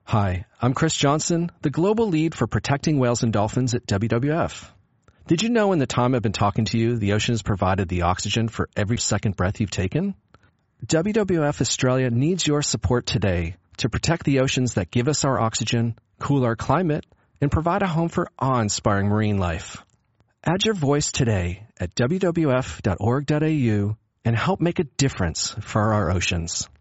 Hi, I'm Chris Johnson, the global lead for protecting whales and dolphins at WWF. Did you know in the time I've been talking to you, the ocean has provided the oxygen for every second breath you've taken? WWF Australia needs your support today to protect the oceans that give us our oxygen, cool our climate, and provide a home for awe-inspiring marine life. Add your voice today at wwf.org.au and help make a difference for our oceans.